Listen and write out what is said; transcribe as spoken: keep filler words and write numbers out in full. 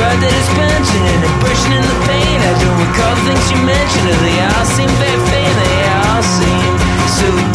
heart that is punching and pushing in the pain. I don't recall the things you mentioned, and they all seem very faint. They all seem so